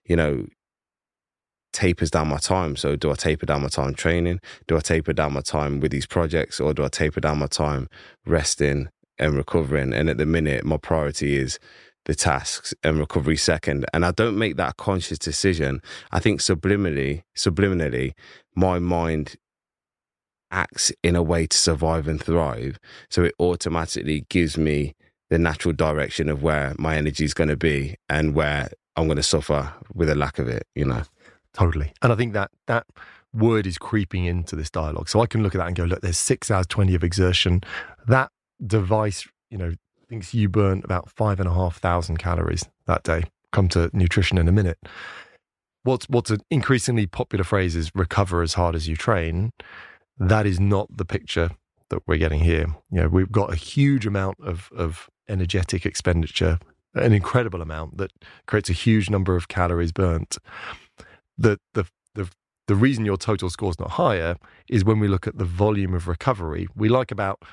tapers down my time. So do I taper down my time training? Do I taper down my time with these projects? Or do I taper down my time resting and recovering? And at the minute, my priority is the tasks and recovery second. And I don't make that conscious decision. I think subliminally, my mind acts in a way to survive and thrive. So it automatically gives me the natural direction of where my energy is going to be and where I'm going to suffer with a lack of it, Totally. And I think that word is creeping into this dialogue. So I can look at that and go, look, there's 6 hours 20 of exertion. That device, thinks you burn about 5,500 calories that day. Come to nutrition in a minute. What's an increasingly popular phrase is recover as hard as you train. That is not the picture that we're getting here. We've got a huge amount of energetic expenditure, an incredible amount that creates a huge number of calories burnt. The reason your total score is not higher is when we look at the volume of recovery, we like about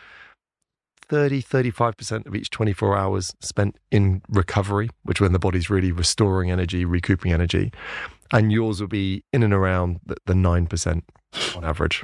35% of each 24 hours spent in recovery, which when the body's really restoring energy, recouping energy. And yours will be in and around the 9% on average,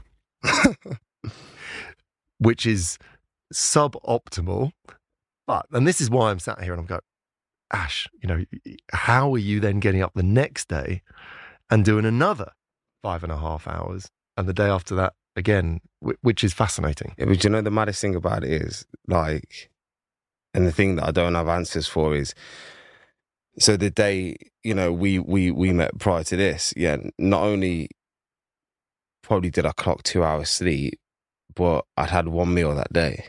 which is suboptimal. And this is why I'm sat here and I'm going, Ash, how are you then getting up the next day and doing another 5.5 hours, and the day after that again, which is fascinating. Yeah, but the maddest thing about it is, and the thing that I don't have answers for is, so the day, we met prior to this, not only probably did I clock 2 hours sleep, but I'd had one meal that day.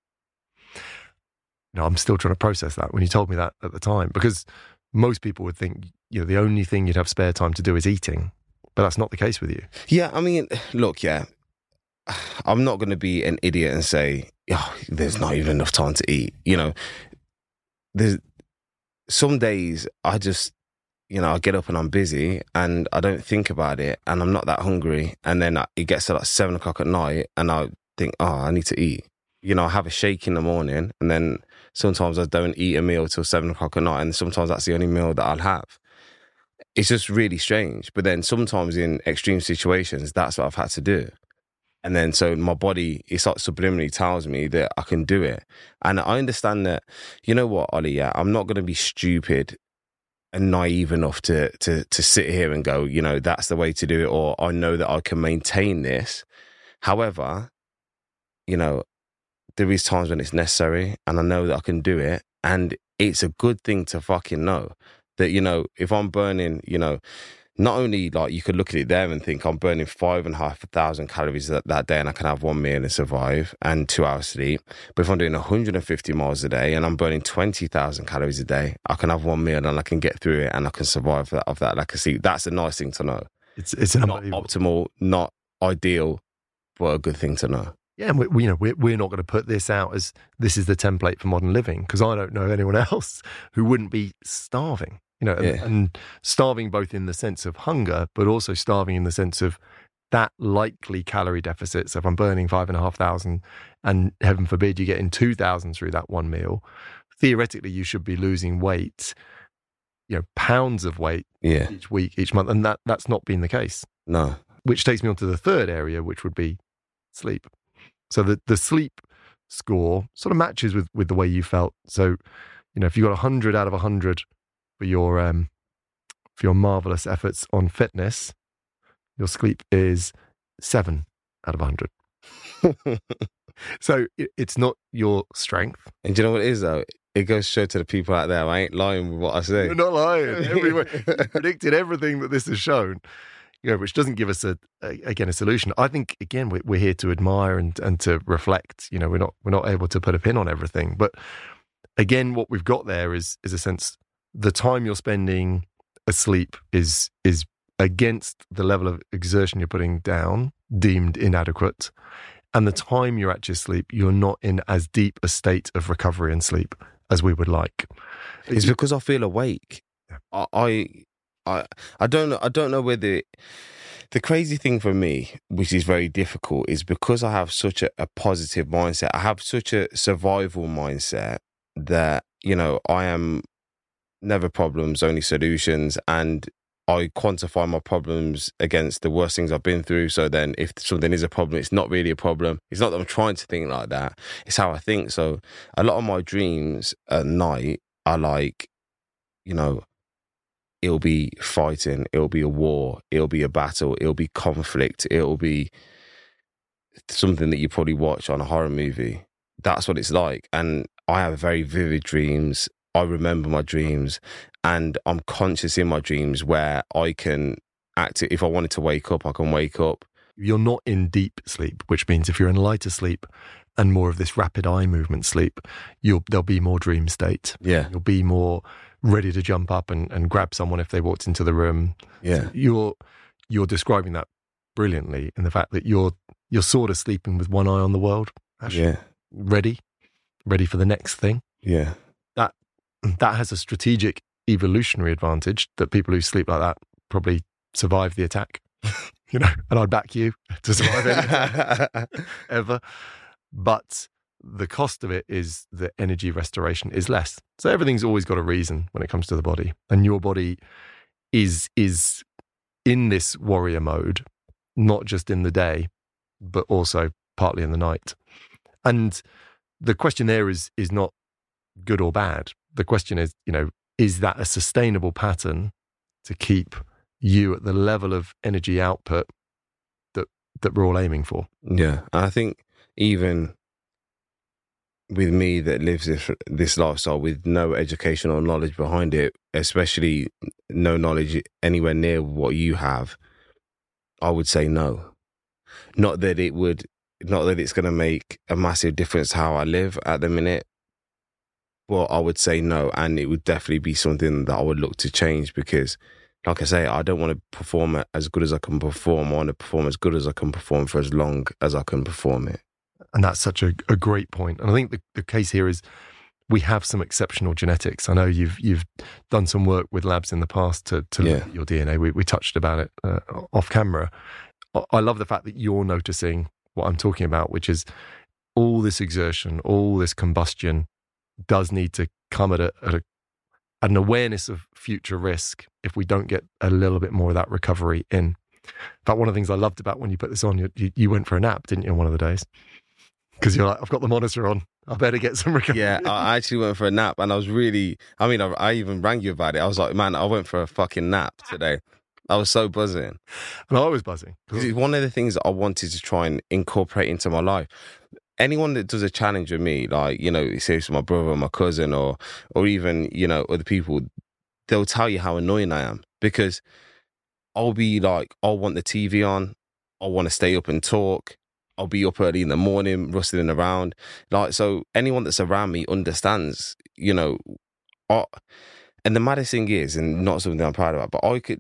I'm still trying to process that when you told me that at the time, because most people would think, the only thing you'd have spare time to do is eating, but that's not the case with you. Yeah, I mean, look, I'm not going to be an idiot and say, there's not even enough time to eat. There's some days I just, I get up and I'm busy and I don't think about it and I'm not that hungry. And then it gets to 7 o'clock at night and I think, I need to eat. I have a shake in the morning and then sometimes I don't eat a meal till 7 o'clock at night and sometimes that's the only meal that I'll have. It's just really strange. But then sometimes in extreme situations, that's what I've had to do. And then so my body, it's like subliminally tells me that I can do it. And I understand that, you know what, Ollie, yeah, I'm not going to be stupid and naive enough to sit here and go, you know, that's the way to do it, or I know that I can maintain this. However, you know, there is times when it's necessary and I know that I can do it. And it's a good thing to fucking know that, you know, if I'm burning, you know, not only like you could look at it there and think I'm burning 5,500 calories that day and I can have one meal and survive and 2 hours sleep. But if I'm doing 150 miles a day and I'm burning 20,000 calories a day, I can have one meal and I can get through it and I can survive off that. Like I see, that's a nice thing to know. It's not optimal, not ideal, but a good thing to know. Yeah, and we're not going to put this out as this is the template for modern living, because I don't know anyone else who wouldn't be starving. You know, and starving both in the sense of hunger, but also starving in the sense of that likely calorie deficit. So if I'm burning 5,500 and heaven forbid you get in 2,000 through that one meal, theoretically you should be losing weight, you know, pounds of weight each week, each month. And that's not been the case. No. Which takes me on to the third area, which would be sleep. So the sleep score sort of matches with the way you felt. So, you know, if you got 100 out of 100 for your marvelous efforts on fitness, your sleep is 7 out of 100. So it's not your strength. And do you know what it is though? It goes to show to the people out there, I ain't lying with what I say. You're not lying. You predicted everything that this has shown, you know, which doesn't give us a solution. I think again we're here to admire and to reflect. You know, we're not able to put a pin on everything, but again, what we've got there is a sense. The time you're spending asleep is against the level of exertion you're putting down, deemed inadequate. And the time you're actually asleep, you're not in as deep a state of recovery and sleep as we would like. It's because I feel awake. I don't know whether the crazy thing for me, which is very difficult, is because I have such a positive mindset. I have such a survival mindset that, you know, I am never problems, only solutions. And I quantify my problems against the worst things I've been through. So then if something is a problem, it's not really a problem. It's not that I'm trying to think like that. It's how I think. So a lot of my dreams at night are like, you know, it'll be fighting, it'll be a war, it'll be a battle, it'll be conflict, it'll be something that you probably watch on a horror movie. That's what it's like. And I have very vivid dreams. I remember my dreams and I'm conscious in my dreams where I can act. If I wanted to wake up, I can wake up. You're not in deep sleep, which means if you're in lighter sleep and more of this rapid eye movement sleep, there'll be more dream state. Yeah. You'll be more ready to jump up and grab someone if they walked into the room. Yeah. So you're describing that brilliantly in the fact that you're sort of sleeping with one eye on the world. Actually. Yeah. Ready for the next thing. Yeah. That has a strategic evolutionary advantage that people who sleep like that probably survive the attack, you know, and I'd back you to survive anything ever. But the cost of it is the energy restoration is less. So everything's always got a reason when it comes to the body, and your body is in this warrior mode, not just in the day, but also partly in the night. And the question there is not good or bad. The question is, you know, is that a sustainable pattern to keep you at the level of energy output that we're all aiming for? Yeah. And I think even with me that lives this lifestyle with no educational knowledge behind it, especially no knowledge anywhere near what you have, I would say no. Not that it's going to make a massive difference how I live at the minute. Well, I would say no, and it would definitely be something that I would look to change because, like I say, I don't want to perform as good as I can perform. I want to perform as good as I can perform for as long as I can perform it. And that's such a great point. And I think the case here is we have some exceptional genetics. I know you've done some work with labs in the past to look at your DNA. We touched about it off camera. I love the fact that you're noticing what I'm talking about, which is all this exertion, all this combustion does need to come at an awareness of future risk if we don't get a little bit more of that recovery in. In fact, one of the things I loved about when you put this on, you went for a nap, didn't you, on one of the days? Because you're like, I've got the monitor on. I better get some recovery. Yeah, I actually went for a nap, and I was really, I even rang you about it. I was like, man, I went for a fucking nap today. I was so buzzing. And I was buzzing. Because it's one of the things that I wanted to try and incorporate into my life. Anyone that does a challenge with me, like, you know, say it's my brother or my cousin or even, you know, other people, they'll tell you how annoying I am. Because I'll be like, I'll want the TV on. I want to stay up and talk. I'll be up early in the morning, rustling around. Like, so anyone that's around me understands, you know, and the maddest thing is, and not something I'm proud about, but I could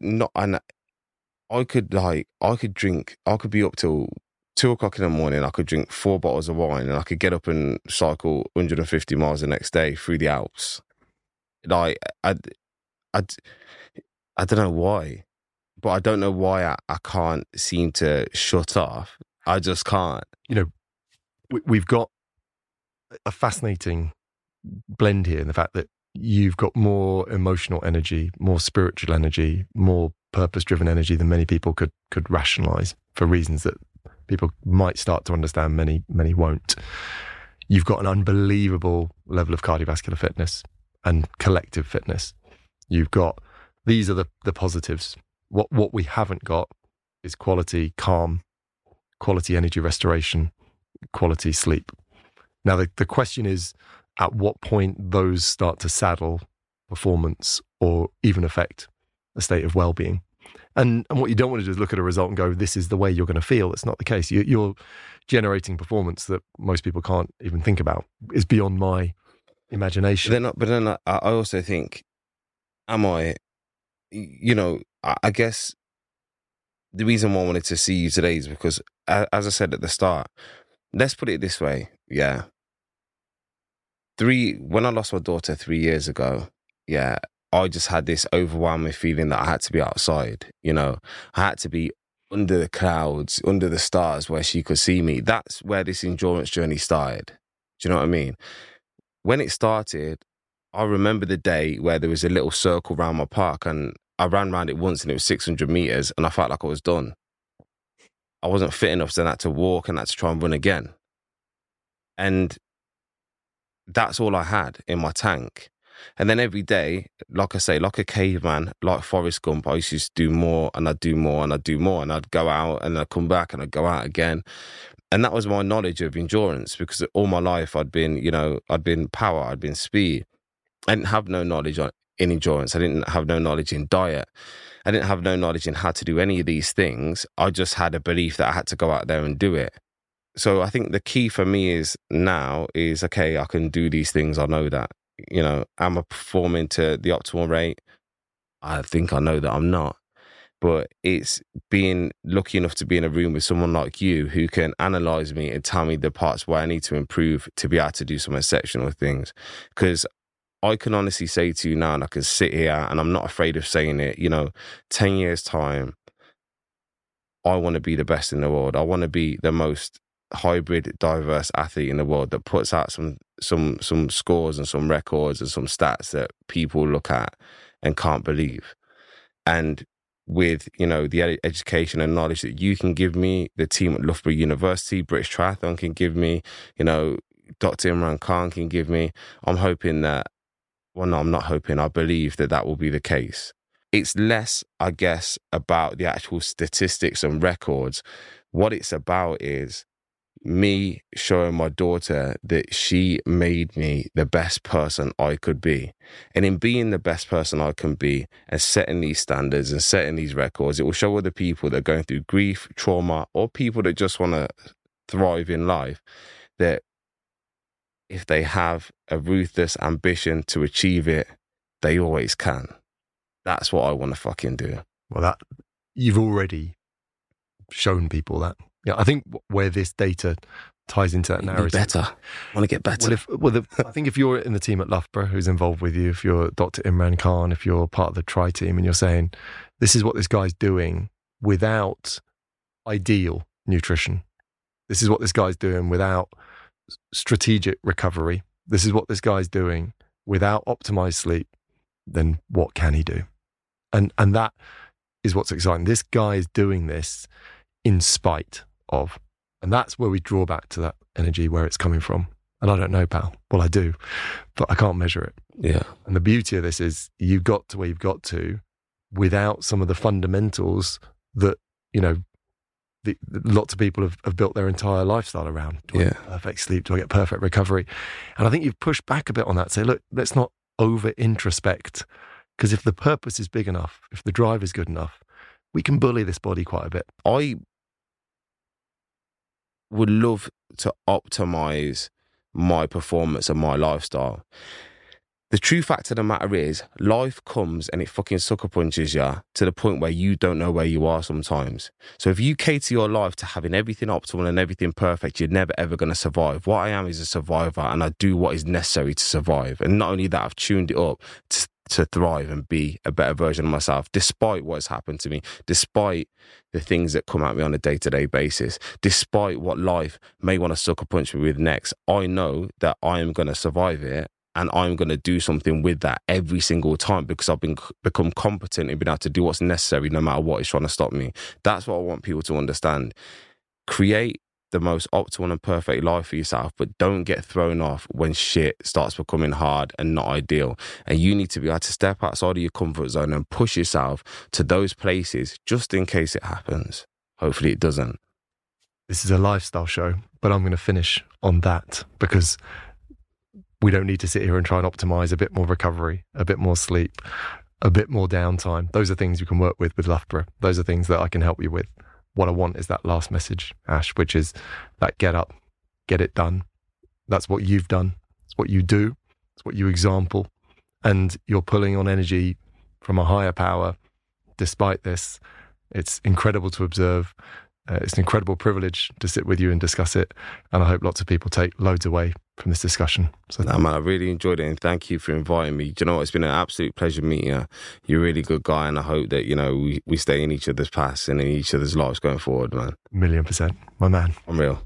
drink, I could be up till 2 o'clock in the morning. I could drink 4 bottles of wine, and I could get up and cycle 150 miles the next day through the Alps. Like, I don't know why, but I don't know why I can't seem to shut off. I just can't. You know, we've got a fascinating blend here in the fact that you've got more emotional energy, more spiritual energy, more purpose-driven energy than many people could rationalize for reasons that people might start to understand, many won't. You've got an unbelievable level of cardiovascular fitness and collective fitness. You've got, these are the positives. What we haven't got is quality calm, quality energy restoration, quality sleep. Now, the question is, at what point those start to saddle performance or even affect a state of well-being. And what you don't want to do is look at a result and go, this is the way you're going to feel. It's not the case. You're generating performance that most people can't even think about. It's beyond my imagination. But then I also think, you know, I guess the reason why I wanted to see you today is because, as I said at the start, let's put it this way, yeah. When I lost my daughter 3 years ago, yeah, I just had this overwhelming feeling that I had to be outside, you know. I had to be under the clouds, under the stars where she could see me. That's where this endurance journey started. Do you know what I mean? When it started, I remember the day where there was a little circle around my park and I ran around it once and it was 600 meters and I felt like I was done. I wasn't fit enough, so I had to walk and I had to try and run again. And that's all I had in my tank. And then every day, like I say, like a caveman, like Forrest Gump, I used to do more and I'd do more and I'd do more and I'd go out and I'd come back and I'd go out again. And that was my knowledge of endurance, because all my life I'd been power, I'd been speed. I didn't have no knowledge in endurance. I didn't have no knowledge in diet. I didn't have no knowledge in how to do any of these things. I just had a belief that I had to go out there and do it. So I think the key for me is now is, okay, I can do these things. I know that, you know, am I performing to the optimal rate? I think I know that I'm not. But it's being lucky enough to be in a room with someone like you who can analyze me and tell me the parts where I need to improve to be able to do some exceptional things. Because I can honestly say to you now, and I can sit here and I'm not afraid of saying it, you know, 10 years time, I want to be the best in the world. I want to be the most hybrid, diverse athlete in the world that puts out some scores and some records and some stats that people look at and can't believe. And with, you know, the education and knowledge that you can give me, the team at Loughborough University, British Triathlon can give me, you know, Dr. Imran Khan can give me, I'm hoping that, well, no, I'm not hoping, I believe that will be the case. It's less, I guess, about the actual statistics and records. What it's about is me showing my daughter that she made me the best person I could be. And in being the best person I can be and setting these standards and setting these records, it will show other people that are going through grief, trauma, or people that just want to thrive in life, that if they have a ruthless ambition to achieve it, they always can. That's what I want to fucking do. Well, that you've already shown people that. Yeah, I think where this data ties into that narrative. Better. I want to get better. I think if you're in the team at Loughborough who's involved with you, if you're Dr. Imran Khan, if you're part of the Tri team and you're saying, this is what this guy's doing without ideal nutrition. This is what this guy's doing without strategic recovery. This is what this guy's doing without optimized sleep. Then what can he do? And that is what's exciting. This guy is doing this in spite of. And that's where we draw back to that energy, where it's coming from. And I don't know, pal. Well, I do, but I can't measure it. Yeah. And the beauty of this is you've got to where you've got to without some of the fundamentals that, you know, lots of people have built their entire lifestyle around. Do I get perfect sleep? Do I get perfect recovery? And I think you've pushed back a bit on that. Say, look, let's not over introspect, because if the purpose is big enough, if the drive is good enough, we can bully this body quite a bit. I would love to optimize my performance and my lifestyle. The true fact of the matter is, life comes and it fucking sucker punches you to the point where you don't know where you are sometimes. So if you cater your life to having everything optimal and everything perfect, you're never ever going to survive. What I am is a survivor, and I do what is necessary to survive. And not only that, I've tuned it up to thrive and be a better version of myself, despite what's happened to me, despite the things that come at me on a day-to-day basis, despite what life may want to sucker punch me with next. I know that I am going to survive it, and I'm going to do something with that every single time, because I've become competent in being able to do what's necessary no matter what is trying to stop me. That's what I want people to understand. Create the most optimal and perfect life for yourself, but don't get thrown off when shit starts becoming hard and not ideal. And you need to be able to step outside of your comfort zone and push yourself to those places just in case it happens. Hopefully it doesn't. This is a lifestyle show, but I'm going to finish on that, because we don't need to sit here and try and optimize a bit more recovery, a bit more sleep, a bit more downtime. Those are things you can work with Loughborough. Those are things that I can help you with. What I want is that last message, Ash, which is that get up, get it done. That's what you've done. It's what you do. It's what you example. And you're pulling on energy from a higher power. Despite this, it's incredible to observe. It's an incredible privilege to sit with you and discuss it. And I hope lots of people take loads away from this discussion. So man, I really enjoyed it, and thank you for inviting me. Do you know what? It's been an absolute pleasure meeting you. You're a really good guy, and I hope that, you know, we stay in each other's paths and in each other's lives going forward, man. 1,000,000%. My man. Unreal.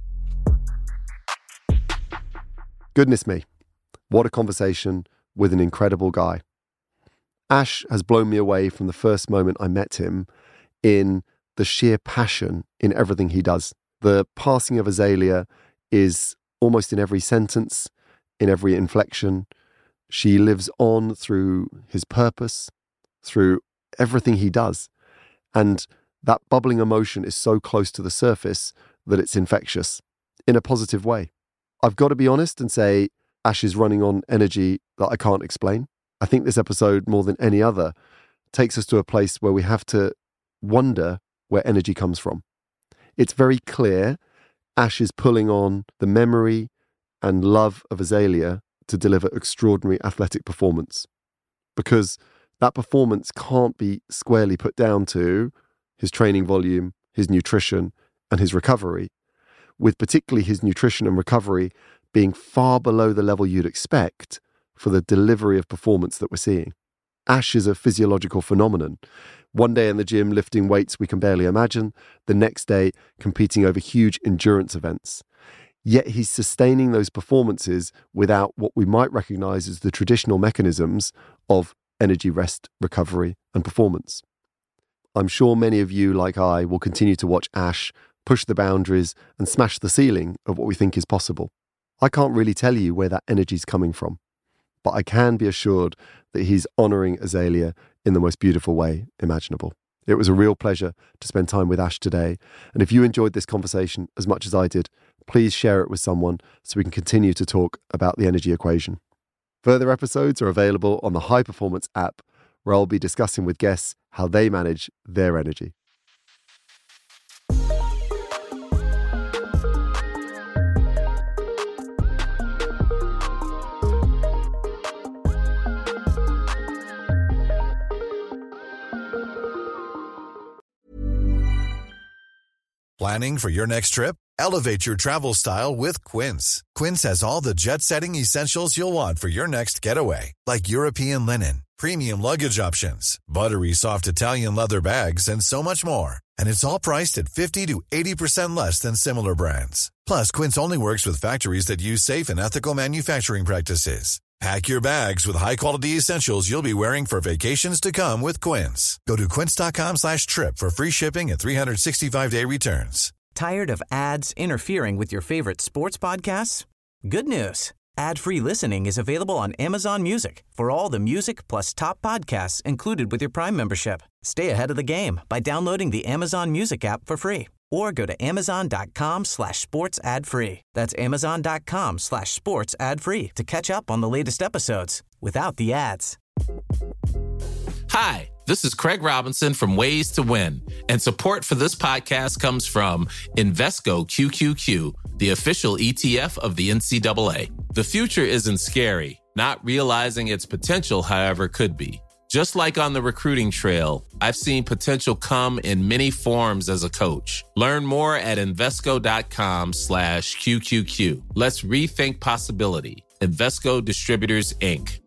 Goodness me. What a conversation with an incredible guy. Ash has blown me away from the first moment I met him in the sheer passion in everything he does. The passing of Azalea is almost in every sentence, in every inflection. She lives on through his purpose, through everything he does. And that bubbling emotion is so close to the surface that it's infectious in a positive way. I've got to be honest and say Ash is running on energy that I can't explain. I think this episode, more than any other, takes us to a place where we have to wonder where energy comes from. It's very clear Ash is pulling on the memory and love of Azalea to deliver extraordinary athletic performance, because that performance can't be squarely put down to his training volume, his nutrition, and his recovery, with particularly his nutrition and recovery being far below the level you'd expect for the delivery of performance that we're seeing. Ash is a physiological phenomenon. One day in the gym lifting weights we can barely imagine, the next day competing over huge endurance events. Yet he's sustaining those performances without what we might recognize as the traditional mechanisms of energy, rest, recovery, and performance. I'm sure many of you, like I, will continue to watch Ash push the boundaries and smash the ceiling of what we think is possible. I can't really tell you where that energy's coming from, but I can be assured that he's honouring Azalea in the most beautiful way imaginable. It was a real pleasure to spend time with Ash today. And if you enjoyed this conversation as much as I did, please share it with someone so we can continue to talk about the energy equation. Further episodes are available on the High Performance app, where I'll be discussing with guests how they manage their energy. Planning for your next trip? Elevate your travel style with Quince. Quince has all the jet-setting essentials you'll want for your next getaway, like European linen, premium luggage options, buttery soft Italian leather bags, and so much more. And it's all priced at 50 to 80% less than similar brands. Plus, Quince only works with factories that use safe and ethical manufacturing practices. Pack your bags with high-quality essentials you'll be wearing for vacations to come with Quince. Go to quince.com/trip for free shipping and 365-day returns. Tired of ads interfering with your favorite sports podcasts? Good news. Ad-free listening is available on Amazon Music for all the music plus top podcasts included with your Prime membership. Stay ahead of the game by downloading the Amazon Music app for free or go to amazon.com/sports ad free. That's amazon.com/sports ad free to catch up on the latest episodes without the ads. Hi, this is Craig Robinson from Ways to Win, and support for this podcast comes from Invesco QQQ, the official ETF of the NCAA. The future isn't scary. Not realizing its potential, however, could be. Just like on the recruiting trail, I've seen potential come in many forms as a coach. Learn more at Invesco.com/QQQ. Let's rethink possibility. Invesco Distributors, Inc.